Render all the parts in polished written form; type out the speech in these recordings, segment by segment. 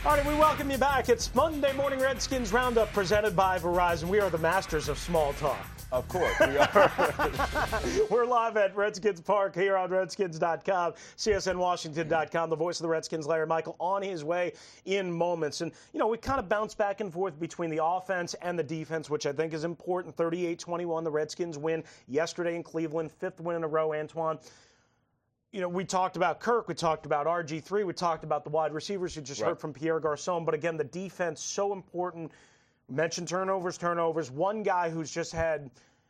All right, we welcome you back. It's Monday Morning Redskins Roundup presented by Verizon. We are the masters of small talk. Of course, we are. We're live at Redskins Park here on Redskins.com, CSNWashington.com. The voice of the Redskins, Larry Michael, on his way in moments. And, you know, we kind of bounce back and forth between the offense and the defense, which I think is important. 38-21, the Redskins win yesterday in Cleveland, fifth win in a row, Antoine. You know, we talked about Kirk, we talked about RG3, we talked about the wide receivers. You just heard from Pierre Garçon. But again, the defense, so important. Mentioned turnovers. One guy who's just had,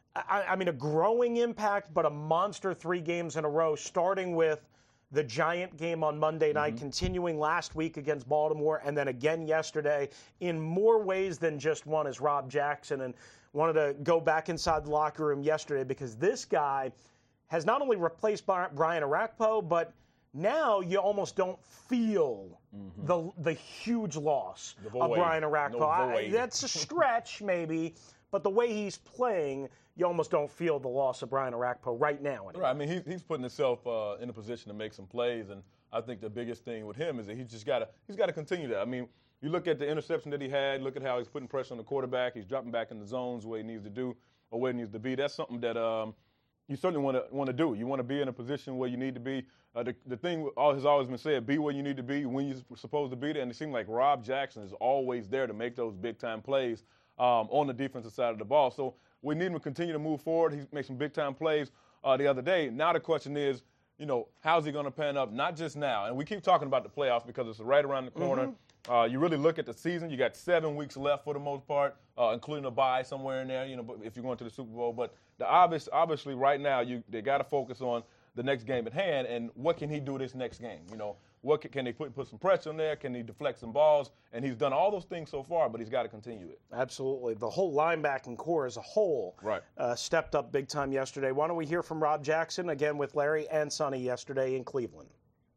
I mean, a growing impact, but a monster 3 games in a row, starting with the Giant game on Monday night, continuing last week against Baltimore, and then again yesterday in more ways than just one, is Rob Jackson. And wanted to go back inside the locker room yesterday because this guy has not only replaced Brian Orakpo, but now you almost don't feel the huge loss of Brian Orakpo. That's a stretch, maybe, but the way he's playing, you almost don't feel the loss of Brian Orakpo right now. Anyway. Right. I mean, he's putting himself in a position to make some plays, and I think the biggest thing with him is that he's got to continue that. I mean, you look at the interception that he had, look at how he's putting pressure on the quarterback. He's dropping back in the zones where he needs to do or where he needs to be. That's something that you certainly want to do. You want to be in a position where you need to be. The thing has always been said, be where you need to be when you're supposed to be there. And it seems like Rob Jackson is always there to make those big-time plays on the defensive side of the ball. So we need him to continue to move forward. He made some big-time plays the other day. Now the question is, you know, how's he going to pan up, not just now. And we keep talking about the playoffs because it's right around the corner. You really look at the season. You got 7 weeks left for the most part, including a bye somewhere in there, you know, if you're going to the Super Bowl. But obviously right now they got to focus on the next game at hand and what can he do this next game. You know, what can they put some pressure on there? Can he deflect some balls? And he's done all those things so far, but he's got to continue it. Absolutely. The whole linebacking core as a whole stepped up big time yesterday. Why don't we hear from Rob Jackson, again with Larry and Sonny yesterday in Cleveland.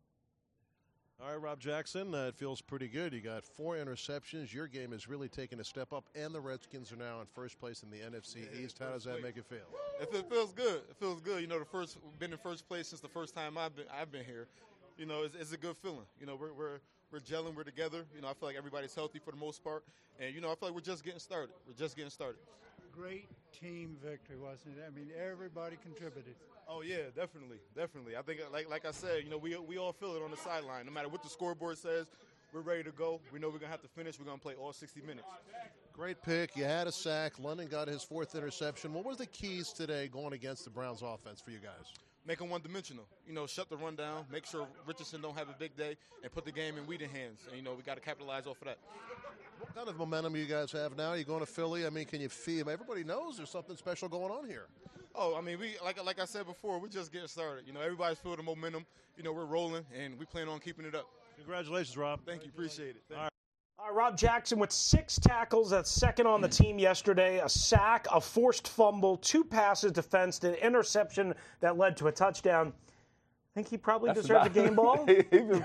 All right, Rob Jackson, it feels pretty good. You got 4 interceptions. Your game has really taken a step up, and the Redskins are now in first place in the NFC East. How does that make it feel? It feels good. It feels good. You know, we've been in first place since the first time I've been here. You know, it's a good feeling. You know, we're gelling, we're together. You know, I feel like everybody's healthy for the most part, and you know, I feel like we're just getting started. Great team victory, wasn't it? I mean, everybody contributed. Oh yeah, definitely. I think, like I said, you know, we all feel it on the sideline. No matter what the scoreboard says, we're ready to go. We know we're gonna have to finish. We're gonna play all 60 minutes. Great pick. You had a sack. London got his 4th interception. What was the keys today going against the Browns' offense for you guys? Make them one-dimensional. You know, shut the run down. Make sure Richardson don't have a big day, and put the game in Whedon's hands. And you know, we got to capitalize off of that. What kind of momentum you guys have now? You're going to Philly. I mean, can you feel? Everybody knows there's something special going on here. Oh, I mean, we like I said before, we're just getting started. You know, everybody's feeling the momentum. You know, we're rolling, and we plan on keeping it up. Congratulations, Rob. Thank you. Appreciate it. All right, Rob Jackson with 6 tackles. That's second on the team yesterday. A sack, a forced fumble, 2 passes defensed, an interception that led to a touchdown. I think he probably deserves a game ball. He's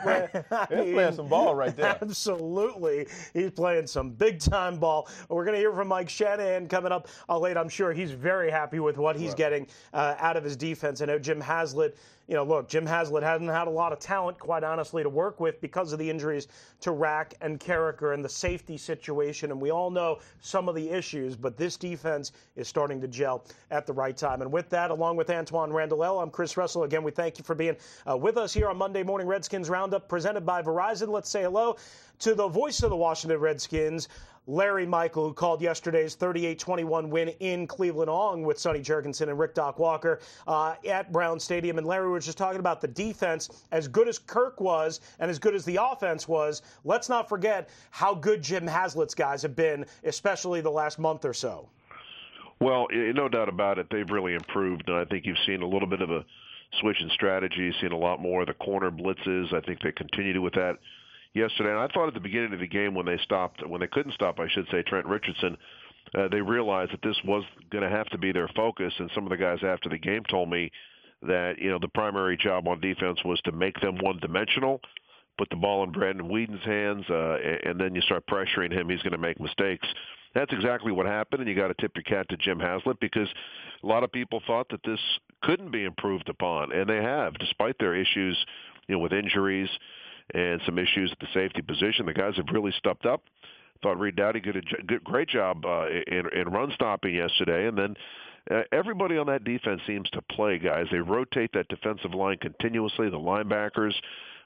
playing some ball right there. Absolutely. He's playing some big-time ball. We're going to hear from Mike Shanahan coming up late. I'm sure he's very happy with what he's getting out of his defense. I know Jim Haslett, you know, look, Jim Haslett hasn't had a lot of talent, quite honestly, to work with because of the injuries to Rack and Carricker and the safety situation. And we all know some of the issues, but this defense is starting to gel at the right time. And with that, along with Antoine Randall, I'm Chris Russell. Again, we thank you for being with us here on Monday Morning Redskins Roundup, presented by Verizon. Let's say hello to the voice of the Washington Redskins, Larry Michael, who called yesterday's 38-21 win in Cleveland, along with Sonny Jurgensen and Rick Doc Walker at Brown Stadium. And Larry was just talking about the defense. As good as Kirk was and as good as the offense was, let's not forget how good Jim Haslett's guys have been, especially the last month or so. Well, no doubt about it. They've really improved, and I think you've seen a little bit of a switch in strategy. You've seen a lot more of the corner blitzes. I think they continue with that yesterday. And I thought at the beginning of the game when they couldn't stop, I should say, Trent Richardson, they realized that this was going to have to be their focus. And some of the guys after the game told me that, you know, the primary job on defense was to make them one-dimensional, put the ball in Brandon Whedon's hands, and then you start pressuring him, he's going to make mistakes. That's exactly what happened, and you got to tip your hat to Jim Haslett because a lot of people thought that this couldn't be improved upon, and they have, despite their issues, you know, with injuries and some issues at the safety position. The guys have really stepped up. Thought Reed Dowdy did a great job in run stopping yesterday, and then everybody on that defense seems to play, guys. They rotate that defensive line continuously. The linebackers,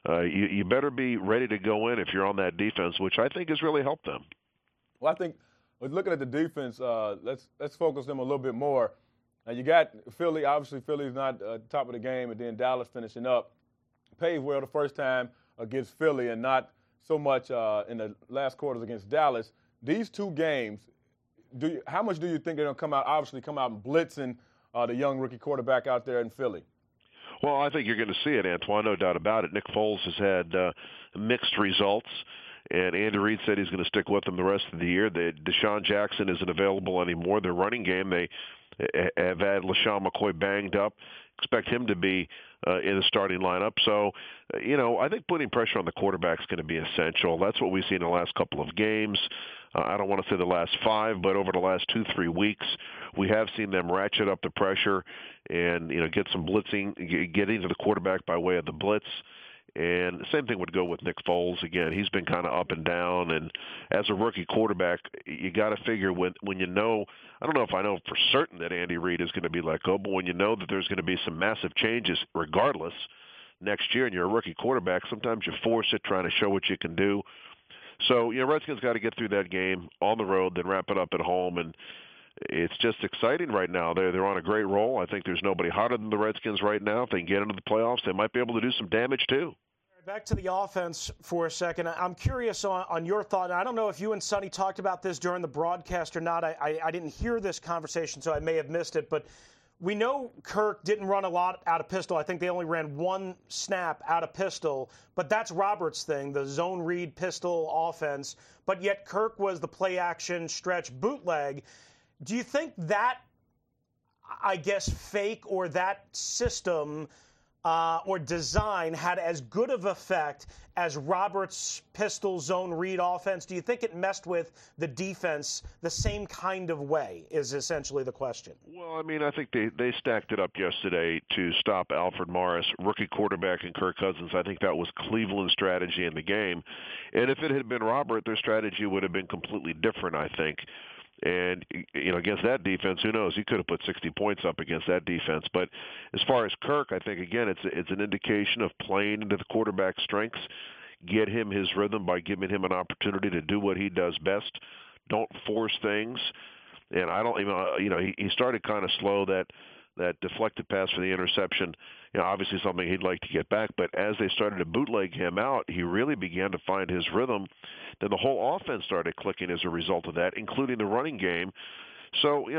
you better be ready to go in if you're on that defense, which I think has really helped them. Well, I think looking at the defense, let's focus them a little bit more. Now you got Philly. Obviously, Philly's not top of the game, and then Dallas finishing up. Paved well the first time against Philly, and not so much in the last quarters against Dallas. These two games, how much do you think they're going to come out and blitzing the young rookie quarterback out there in Philly? Well, I think you're going to see it, Antoine, no doubt about it. Nick Foles has had mixed results, and Andy Reid said he's going to stick with him the rest of the year. Deshaun Jackson isn't available anymore. Their running game, they have had LaShawn McCoy banged up. Expect him to be in the starting lineup. So, I think putting pressure on the quarterback is going to be essential. That's what we've seen in the last couple of games. I don't want to say the last 5, but over the last 2-3 weeks, we have seen them ratchet up the pressure and, get some blitzing, get into the quarterback by way of the blitz. And the same thing would go with Nick Foles. Again, he's been kind of up and down. And as a rookie quarterback, you got to figure when I don't know if I know for certain that Andy Reid is going to be let go, but when you know that there's going to be some massive changes regardless next year and you're a rookie quarterback, sometimes you force it trying to show what you can do. So, Redskins got to get through that game on the road, then wrap it up at home. And it's just exciting right now. They're on a great roll. I think there's nobody hotter than the Redskins right now. If they can get into the playoffs, they might be able to do some damage too. Back to the offense for a second. I'm curious on your thought. I don't know if you and Sonny talked about this during the broadcast or not. I didn't hear this conversation, so I may have missed it. But we know Kirk didn't run a lot out of pistol. I think they only ran one snap out of pistol. But that's Robert's thing, the zone read pistol offense. But yet Kirk was the play-action stretch bootleg. Do you think that, fake or that system or design had as good of effect as Roberts' pistol zone read offense? Do you think it messed with the defense the same kind of way is essentially the question? Well, I think they stacked it up yesterday to stop Alfred Morris, rookie quarterback, and Kirk Cousins. I think that was Cleveland's strategy in the game. And if it had been Robert, their strategy would have been completely different, I think. And, against that defense, who knows? He could have put 60 points up against that defense. But as far as Kirk, I think, again, it's an indication of playing into the quarterback's strengths. Get him his rhythm by giving him an opportunity to do what he does best. Don't force things. And I don't even, he started kind of slow, that deflected pass for the interception, obviously something he'd like to get back. But as they started to bootleg him out, he really began to find his rhythm. Then the whole offense started clicking as a result of that, including the running game. So,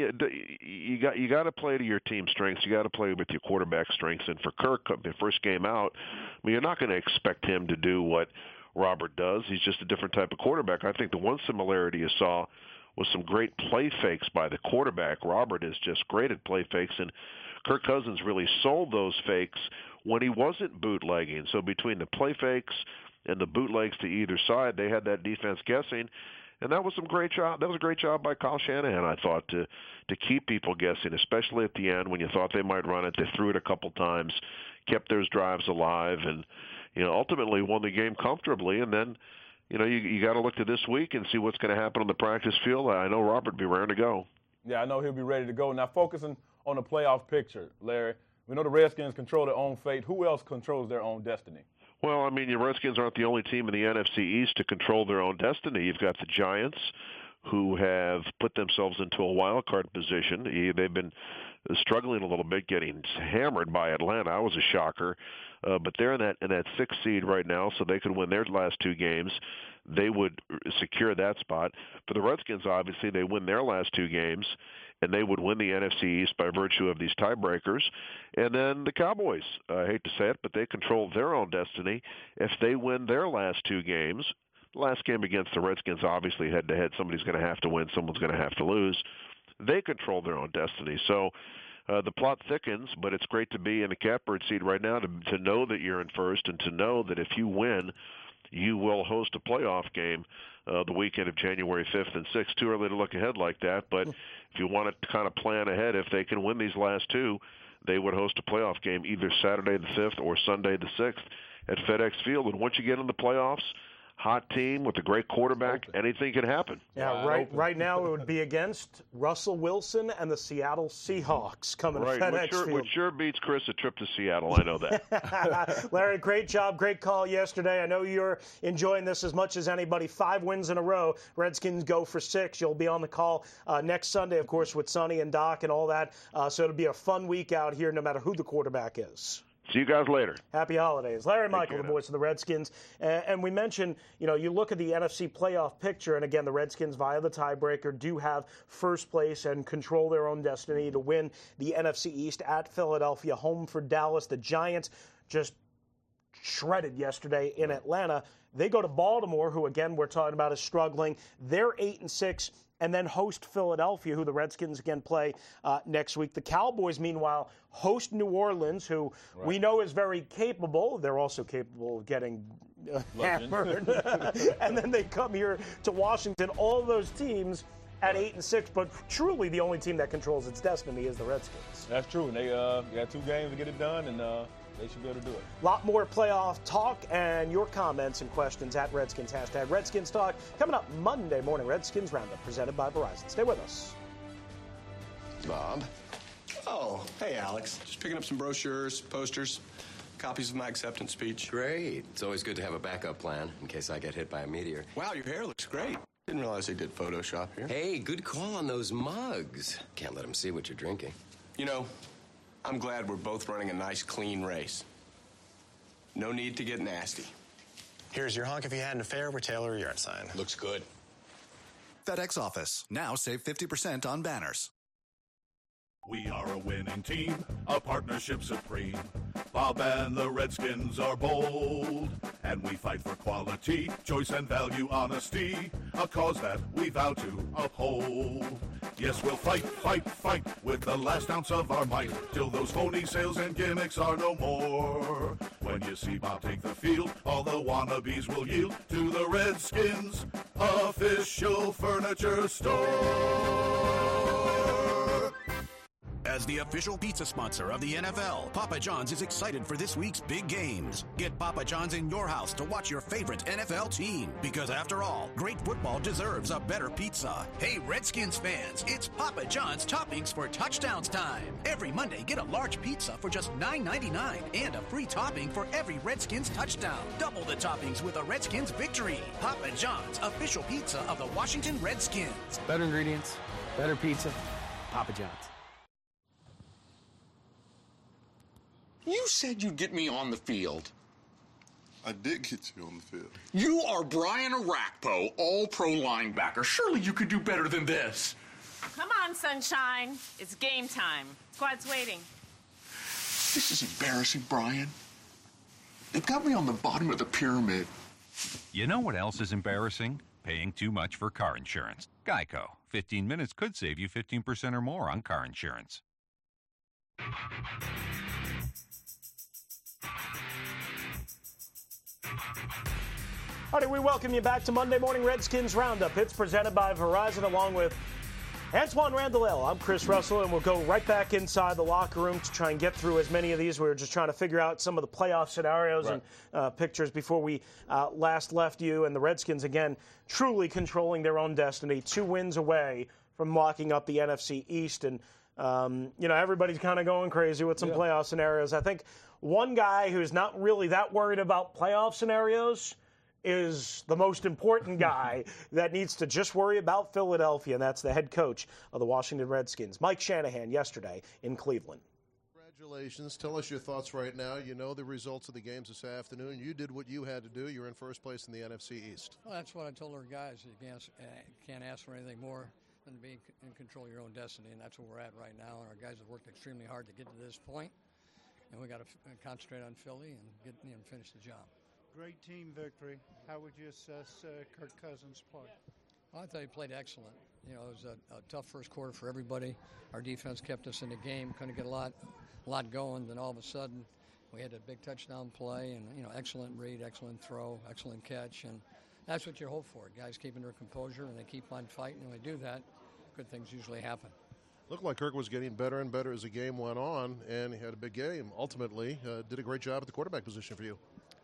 you got to play to your team's strengths. You got to play with your quarterback strengths. And for Kirk, the first game out, you're not going to expect him to do what Robert does. He's just a different type of quarterback. I think the one similarity you saw was some great play fakes by the quarterback. Robert is just great at play fakes, and Kirk Cousins really sold those fakes when he wasn't bootlegging. So between the play fakes and the bootlegs to either side, they had that defense guessing, and that was some great job. That was a great job by Kyle Shanahan, I thought, to keep people guessing, especially at the end when you thought they might run it. They threw it a couple times, kept those drives alive, and ultimately won the game comfortably. And then you got to look to this week and see what's going to happen on the practice field. I know Robert will be raring to go. Yeah, I know he'll be ready to go. Now, focusing on the playoff picture, Larry, we know the Redskins control their own fate. Who else controls their own destiny? Well, your Redskins aren't the only team in the NFC East to control their own destiny. You've got the Giants, who have put themselves into a wild card position. They've been struggling a little bit, getting hammered by Atlanta. That was a shocker. But they're in that 6th seed right now, so they could win their last 2 games. They would secure that spot. For the Redskins, obviously, they win their last 2 games, and they would win the NFC East by virtue of these tiebreakers. And then the Cowboys, I hate to say it, but they control their own destiny. If they win their last 2 games, the last game against the Redskins, obviously head-to-head, somebody's going to have to win, someone's going to have to lose. They control their own destiny. So the plot thickens, but it's great to be in the catbird seat right now to know that you're in first and to know that if you win, you will host a playoff game the weekend of January 5th and 6th. Too early to look ahead like that, but if you want to kind of plan ahead, if they can win these last 2, they would host a playoff game either Saturday the 5th or Sunday the 6th. at FedEx Field. And once you get in the playoffs, hot team with a great quarterback, anything can happen. Yeah, right now it would be against Russell Wilson and the Seattle Seahawks coming to FedEx Field. Which sure beats Chris a trip to Seattle. I know that. Larry, great job. Great call yesterday. I know you're enjoying this as much as anybody. 5 wins in a row. Redskins go for 6. You'll be on the call next Sunday, of course, with Sonny and Doc and all that. So it'll be a fun week out here no matter who the quarterback is. See you guys later. Happy holidays. Larry Michael, the voice of the Redskins. And we mentioned, you look at the NFC playoff picture, and again, the Redskins, via the tiebreaker, do have first place and control their own destiny to win the NFC East at Philadelphia, home for Dallas. The Giants just shredded yesterday in Atlanta. They go to Baltimore, who, again, we're talking about is struggling. They're 8-6. And then host Philadelphia, who the Redskins again play next week. The Cowboys, meanwhile, host New Orleans, who we know is very capable. They're also capable of getting hammered. And then they come here to Washington. All those teams at 8-6, but truly the only team that controls its destiny is the Redskins. That's true. And they got 2 games to get it done, and they should be able to do it. A lot more playoff talk and your comments and questions at Redskins. # Redskins Talk. Coming up Monday morning, Redskins Roundup, presented by Verizon. Stay with us. Bob. Oh, hey, Alex. Just picking up some brochures, posters, copies of my acceptance speech. Great. It's always good to have a backup plan in case I get hit by a meteor. Wow, your hair looks great. Didn't realize they did Photoshop here. Hey, good call on those mugs. Can't let them see what you're drinking. I'm glad we're both running a nice, clean race. No need to get nasty. Here's your honk if you had an affair with Taylor yard sign. Looks good. FedEx Office. Now save 50% on banners. We are a winning team, a partnership supreme. Bob and the Redskins are bold, and we fight for quality, choice and value, honesty, a cause that we vow to uphold. Yes, we'll fight, fight, fight with the last ounce of our might till those phony sales and gimmicks are no more. When you see Bob take the field, all the wannabes will yield to the Redskins official furniture store. As the official pizza sponsor of the NFL, Papa John's is excited for this week's big games. Get Papa John's in your house to watch your favorite NFL team. Because after all, great football deserves a better pizza. Hey, Redskins fans, it's Papa John's Toppings for Touchdowns time. Every Monday, get a large pizza for just $9.99 and a free topping for every Redskins touchdown. Double the toppings with a Redskins victory. Papa John's, official pizza of the Washington Redskins. Better ingredients, better pizza, Papa John's. You said you'd get me on the field. I did get you on the field. You are Brian Orakpo, all-pro linebacker. Surely you could do better than this. Come on, sunshine. It's game time. Squad's waiting. This is embarrassing, Brian. They've got me on the bottom of the pyramid. You know what else is embarrassing? Paying too much for car insurance. Geico. 15 minutes could save you 15% or more on car insurance. All right, we welcome you back to Monday Morning Redskins Roundup. It's presented by Verizon along with Antoine Randall. I'm Chris Russell, and we'll go right back inside the locker room to try and get through as many of these. We were just trying to figure out some of the playoff scenarios and pictures before we last left you. And the Redskins, again, truly controlling their own destiny, 2 wins away from locking up the NFC East. And, everybody's kind of going crazy with some playoff scenarios. I think one guy who's not really that worried about playoff scenarios is the most important guy that needs to just worry about Philadelphia, and that's the head coach of the Washington Redskins, Mike Shanahan, yesterday in Cleveland. Congratulations. Tell us your thoughts right now. You know the results of the games this afternoon. You did what you had to do. You're in first place in the NFC East. Well, that's what I told our guys. You can't ask for anything more than to be in control of your own destiny, and that's where we're at right now. And our guys have worked extremely hard to get to this point, and we got to concentrate on Philly and finish the job. Great team victory. How would you assess Kirk Cousins' play? Well, I thought he played excellent. It was a tough first quarter for everybody. Our defense kept us in the game, couldn't get a lot going. Then all of a sudden, we had a big touchdown play, and excellent read, excellent throw, excellent catch, and that's what you hope for. Guys keeping their composure, and they keep on fighting. And when they do that, good things usually happen. Looked like Kirk was getting better and better as the game went on, and he had a big game. Ultimately, did a great job at the quarterback position for you.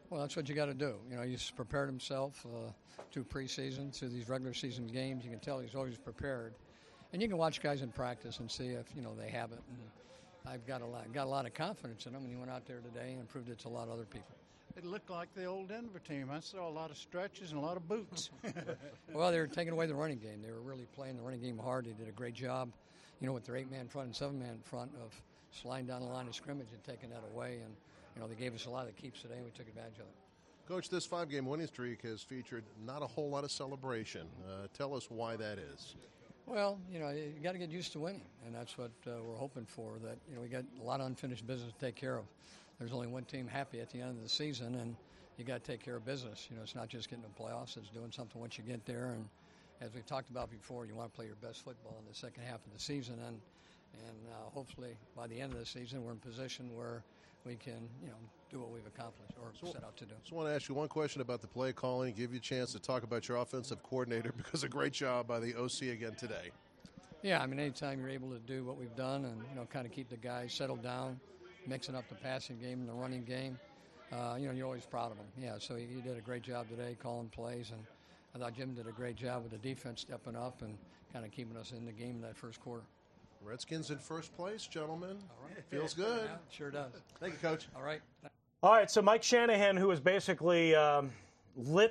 Well, that's what you got to do. You know, he's prepared himself to preseason, to these regular season games. You can tell he's always prepared. And you can watch guys in practice and see if, they have it. And I've got a lot of confidence in him, and he went out there today and proved it to a lot of other people. It looked like the old Denver team. I saw a lot of stretches and a lot of boots. Well, they were taking away the running game. They were really playing the running game hard. They did a great job, with their 8-man front and 7-man front of sliding down the line of scrimmage and taking that away. And, they gave us a lot of keeps today, and we took advantage of it. Coach, this 5-game winning streak has featured not a whole lot of celebration. Tell us why that is. Well, you got to get used to winning, and that's what we're hoping for, that, we got a lot of unfinished business to take care of. There's only one team happy at the end of the season, and you got to take care of business. It's not just getting to the playoffs, it's doing something once you get there. And as we've talked about before, you want to play your best football in the second half of the season, and hopefully by the end of the season we're in position where we can, do what we've accomplished or set out to do. Just want to ask you one question about the play calling, give you a chance to talk about your offensive coordinator, because a great job by the OC again today. Yeah, anytime you're able to do what we've done and, kind of keep the guys settled down, mixing up the passing game and the running game, you're always proud of him. Yeah, so he did a great job today calling plays, and I thought Jim did a great job with the defense stepping up and kind of keeping us in the game in that first quarter. Redskins in first place, gentlemen. All right. Feels good. Yeah, sure does. Thank you, Coach. All right. All right, so Mike Shanahan, who was basically lit,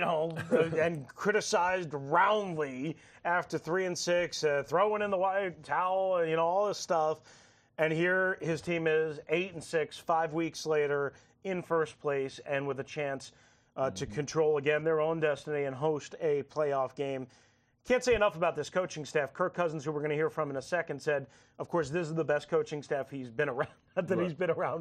and criticized roundly after 3-6, throwing in the white towel, all this stuff. And here his team is 8-6, 5 weeks later in first place and with a chance to control again their own destiny and host a playoff game. Can't say enough about this coaching staff. Kirk Cousins, who we're going to hear from in a second, said, of course, this is the best coaching staff he's been around. Not that he's been around,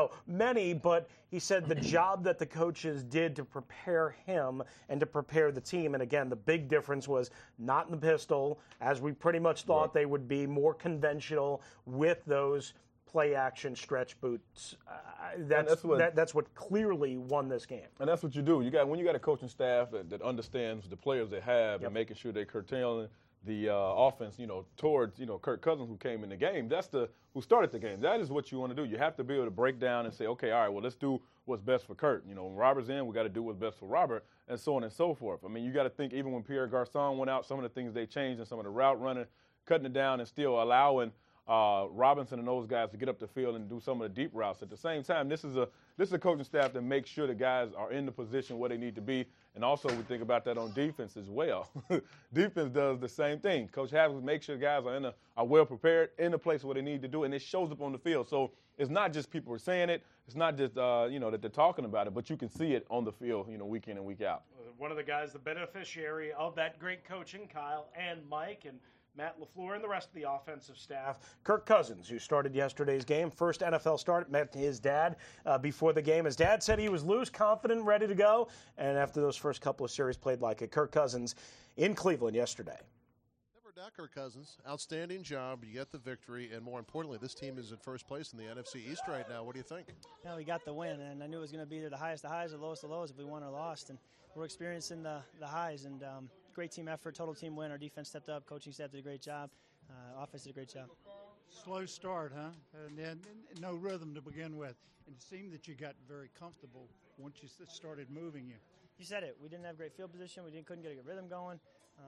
many, but he said the job that the coaches did to prepare him and to prepare the team. And again, the big difference was not in the pistol, as we pretty much thought they would be, more conventional with those play-action stretch boots. That's what clearly won this game. And that's what you do. When you got a coaching staff that understands the players they have and making sure they're curtailing the offense, towards, Kirk Cousins, who came in the game. That's who started the game. That is what you want to do. You have to be able to break down and say, okay, all right, well, let's do what's best for Kurt. When Robert's in, we got to do what's best for Robert, and so on and so forth. You got to think, even when Pierre Garçon went out, some of the things they changed and some of the route running, cutting it down and still allowing Robinson and those guys to get up the field and do some of the deep routes. At the same time, this is a coaching staff that makes sure the guys are in the position where they need to be, and also we think about that on defense as well. Defense does the same thing. Coach Havlicek makes sure the guys are well prepared in the place where they need to do it, and it shows up on the field. So it's not just people are saying it. It's not just that they're talking about it, but you can see it on the field, week in and week out. One of the guys, the beneficiary of that great coaching, Kyle and Mike and Matt LaFleur and the rest of the offensive staff. Kirk Cousins, who started yesterday's game, first NFL start, met his dad before the game. His dad said he was loose, confident, ready to go, and after those first couple of series played like it. Kirk Cousins in Cleveland yesterday. Never doubt Kirk Cousins. Outstanding job. You get the victory, and more importantly, this team is in first place in the NFC East right now. What do you think? We got the win, and I knew it was going to be the highest of highs or lowest of lows if we won or lost, and we're experiencing the highs, and great team effort, total team win. Our defense stepped up, coaching staff did a great job, offense did a great job. Slow start, huh? And then no rhythm to begin with. And it seemed that you got very comfortable once you started moving. You said it. We didn't have great field position. We couldn't get a good rhythm going.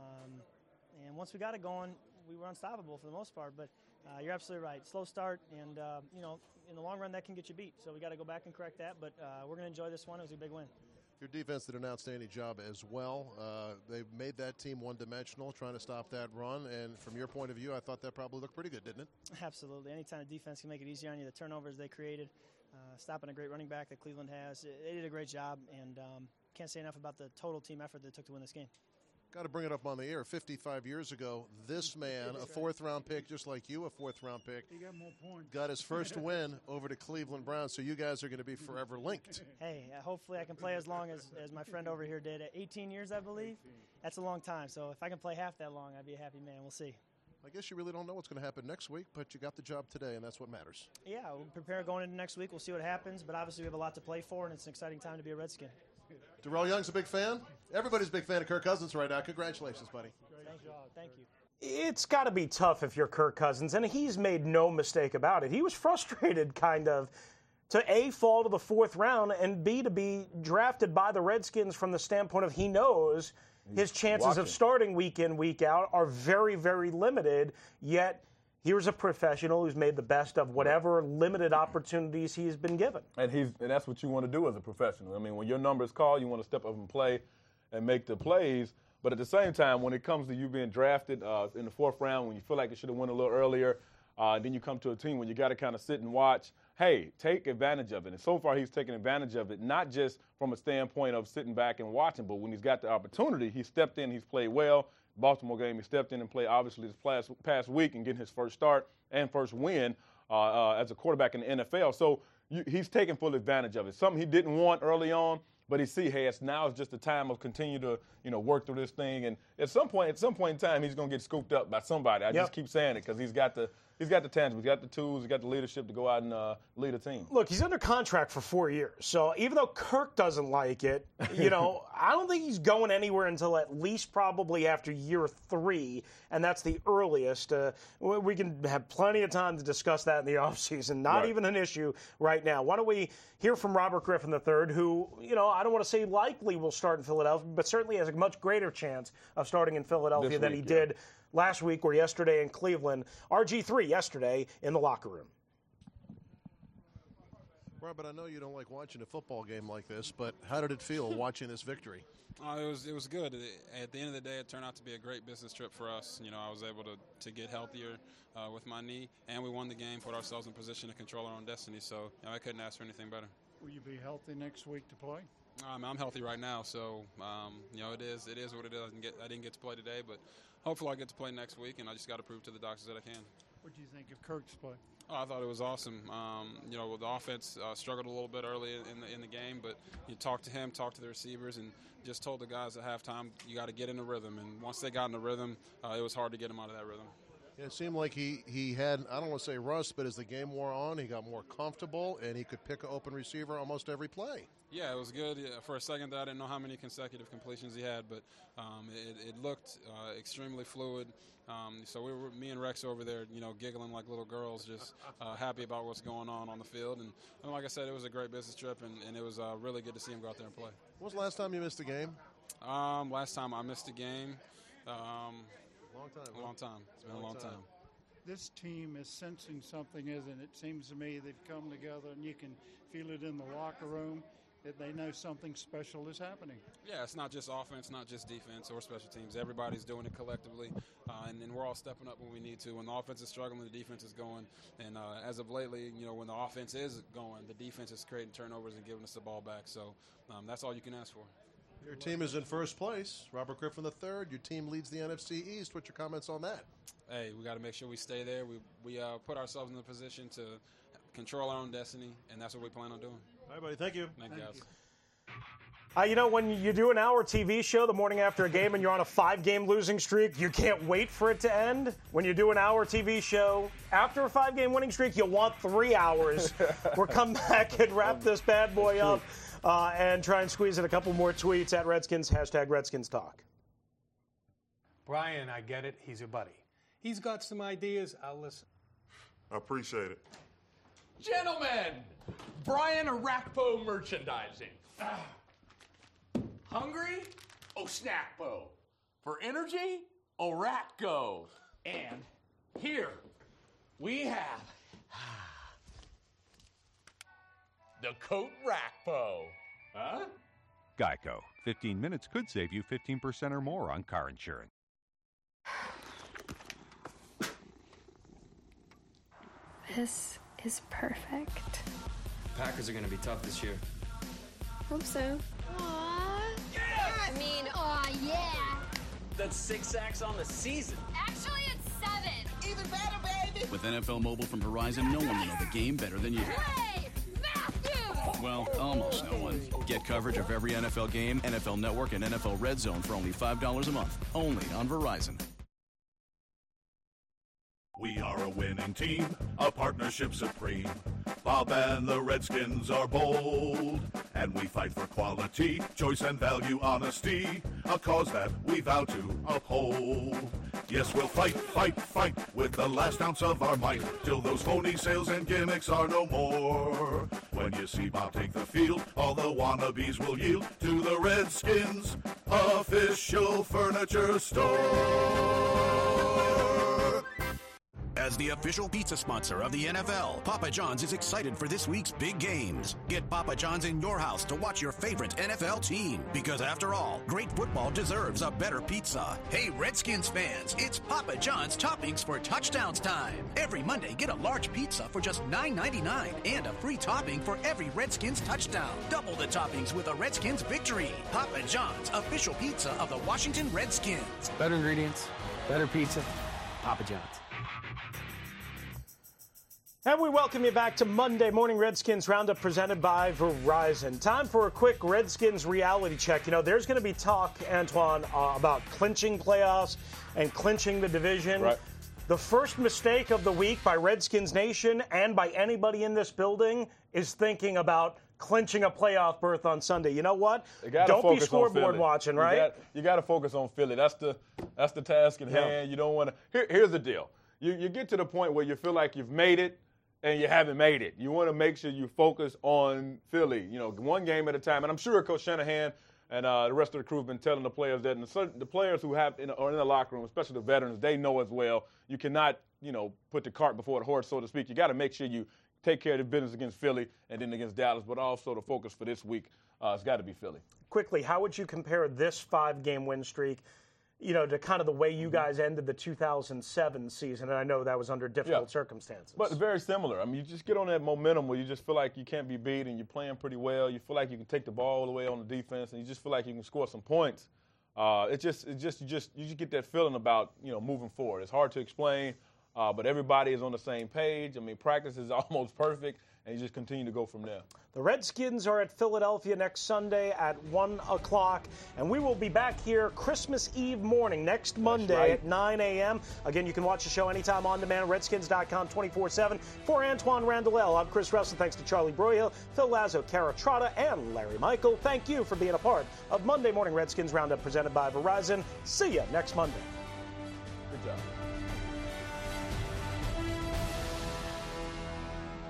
And once we got it going, we were unstoppable for the most part. But you're absolutely right. Slow start, and in the long run, that can get you beat. So we got to go back and correct that. But we're going to enjoy this one. It was a big win. Your defense did an outstanding job as well. They made that team one-dimensional, trying to stop that run. And from your point of view, I thought that probably looked pretty good, didn't it? Absolutely. Anytime the defense can make it easier on you, the turnovers they created, stopping a great running back that Cleveland has, they did a great job. And can't say enough about the total team effort that it took to win this game. Got to bring it up on the air. 55 years ago, this man, a fourth-round pick, just like you, a fourth-round pick, he got more points. Got his first win over the Cleveland Browns. So you guys are going to be forever linked. Hey, hopefully I can play as long as my friend over here did. 18 years, I believe. That's a long time. So if I can play half that long, I'd be a happy man. We'll see. I guess you really don't know what's going to happen next week, but you got the job today, and that's what matters. Yeah, we'll prepare going into next week. We'll see what happens. But obviously we have a lot to play for, and it's an exciting time to be a Redskin. Darrell Young's a big fan. Everybody's a big fan of Kirk Cousins right now. Congratulations, buddy. Thank you. It's got to be tough if you're Kirk Cousins, and he's made no mistake about it. He was frustrated, kind of, to A, fall to the 4th round, and B, to be drafted by the Redskins from the standpoint of he knows his chances of starting week in, week out are very, very limited, yet here's a professional who's made the best of whatever limited opportunities he's been given. And that's what you want to do as a professional. I mean, when your number is called, you want to step up and play and make the plays. But at the same time, when it comes to you being drafted in the 4th round, when you feel like you should have won a little earlier, then you come to a team when you got to kind of sit and watch. Hey, take advantage of it. And so far he's taken advantage of it, not just from a standpoint of sitting back and watching, but when he's got the opportunity, he stepped in, he's played well. Baltimore game, he stepped in and played obviously this past week and getting his first start and first win as a quarterback in the NFL. So he's taking full advantage of it. Something he didn't want early on, but he see, hey, now is just the time of continue to, work through this thing. And at some point in time, he's going to get scooped up by somebody. I just keep saying it because he's got the tangibles, he's got the tools, he's got the leadership to go out and lead a team. Look, he's under contract for 4 years. So even though Kirk doesn't like it, I don't think he's going anywhere until at least probably after year 3, and that's the earliest. We can have plenty of time to discuss that in the offseason. Not even an issue right now. Why don't we hear from Robert Griffin III, who, I don't want to say likely will start in Philadelphia, but certainly has a much greater chance of starting in Philadelphia than he did last week or yesterday in Cleveland. RG3 yesterday in the locker room. Robert, I know you don't like watching a football game like this, but how did it feel watching this victory? It was good. At the end of the day, it turned out to be a great business trip for us. I was able to get healthier with my knee, and we won the game, put ourselves in position to control our own destiny. So I couldn't ask for anything better. Will you be healthy next week to play? I'm healthy right now, so it is what it is. I didn't get to play today, but hopefully I get to play next week, and I just got to prove to the doctors that I can. What do you think of Kirk's play? I thought it was awesome. The offense struggled a little bit early in the game, but you talked to him, talked to the receivers, and just told the guys at halftime, you got to get in a rhythm. And once they got in a rhythm, it was hard to get him out of that rhythm. Yeah, it seemed like he had, I don't want to say rust, but as the game wore on, he got more comfortable, and he could pick an open receiver almost every play. Yeah, it was good. For a second there, I didn't know how many consecutive completions he had, but it looked extremely fluid. So me and Rex over there, giggling like little girls, just happy about what's going on the field. And like I said, it was a great business trip, and it was really good to see him go out there and play. When was the last time you missed a game? Last time I missed a game, long time. It's been a long time. This team is sensing something, isn't it? It seems to me they've come together, and you can feel it in the locker room that they know something special is happening. Yeah, it's not just offense, not just defense or special teams. Everybody's doing it collectively, and we're all stepping up when we need to. When the offense is struggling, the defense is going. And as of lately, when the offense is going, the defense is creating turnovers and giving us the ball back. So that's all you can ask for. Your team is in first place. Robert Griffin III, your team leads the NFC East. What's your comments on that? Hey, we got to make sure we stay there. We put ourselves in the position to control our own destiny, and that's what we plan on doing. All right, buddy. Thank you. Thank you, guys. When you do an hour TV show the morning after a game and you're on a 5-game losing streak, you can't wait for it to end. When you do an hour TV show after a 5-game winning streak, you want 3 hours. We'll come back and wrap this bad boy up and try and squeeze in a couple more tweets at Redskins, #RedskinsTalk. Brian, I get it. He's your buddy. He's got some ideas. I'll listen. I appreciate it. Gentlemen, Brian Arakpo Merchandising. Hungry? Oh, Snackpo. For energy? Arakpo. And here we have the Coat Rakpo. Huh? Geico. 15 minutes could save you 15% or more on car insurance. This is perfect. Packers are going to be tough this year. Hope so. Aw. Yeah. That's 6 sacks on the season. Actually, it's 7. Even better, baby. With NFL Mobile from Verizon, no one will know the game better than you. Hey, Matthew! Well, almost no one. Get coverage of every NFL game, NFL Network, and NFL Red Zone for only $5 a month. Only on Verizon. We are a winning team, a partnership supreme. Bob and the Redskins are bold, and we fight for quality, choice and value, honesty, a cause that we vow to uphold. Yes, we'll fight, fight, fight with the last ounce of our might till those phony sales and gimmicks are no more. When you see Bob take the field, all the wannabes will yield to the Redskins official furniture store. As the official pizza sponsor of the NFL, Papa John's is excited for this week's big games. Get Papa John's in your house to watch your favorite NFL team. Because after all, great football deserves a better pizza. Hey, Redskins fans, it's Papa John's toppings for touchdowns time. Every Monday, get a large pizza for just $9.99 and a free topping for every Redskins touchdown. Double the toppings with a Redskins victory. Papa John's, official pizza of the Washington Redskins. Better ingredients, better pizza, Papa John's. And we welcome you back to Monday Morning Redskins Roundup presented by Verizon. Time for a quick Redskins reality check. You know, there's going to be talk, Antoine, about clinching playoffs and clinching the division. Right. The first mistake of the week by Redskins Nation and by anybody in this building is thinking about clinching a playoff berth on Sunday. You know what? Don't be scoreboard watching, right? You got to focus on Philly. That's the task at hand. You don't want to. Here's the deal. You get to the point where you feel like you've made it, and you haven't made it. You want to make sure you focus on Philly, you know, one game at a time. And I'm sure Coach Shanahan and the rest of the crew have been telling the players that, and the players who are in the locker room, especially the veterans, they know as well, you cannot, you know, put the cart before the horse, so to speak. You got to make sure you take care of the business against Philly and then against Dallas, but also the focus for this week has got to be Philly. Quickly, how would you compare this 5-game win streak, you know, to kind of the way you guys ended the 2007 season? And I know that was under difficult circumstances. But very similar. I mean, you just get on that momentum where you just feel like you can't be beat and you're playing pretty well. You feel like you can take the ball away on the defense and you just feel like you can score some points. You just get that feeling about, you know, moving forward. It's hard to explain, but everybody is on the same page. I mean, practice is almost perfect, and you just continue to go from there. The Redskins are at Philadelphia next Sunday at 1 o'clock, and we will be back here Christmas Eve morning next Monday at 9 a.m. Again, you can watch the show anytime on demand, redskins.com 24/7. For Antoine Randall, I'm Chris Russell. Thanks to Charlie Broyhill, Phil Lazo, Kara Trotta, and Larry Michael. Thank you for being a part of Monday Morning Redskins Roundup presented by Verizon. See you next Monday. Good job.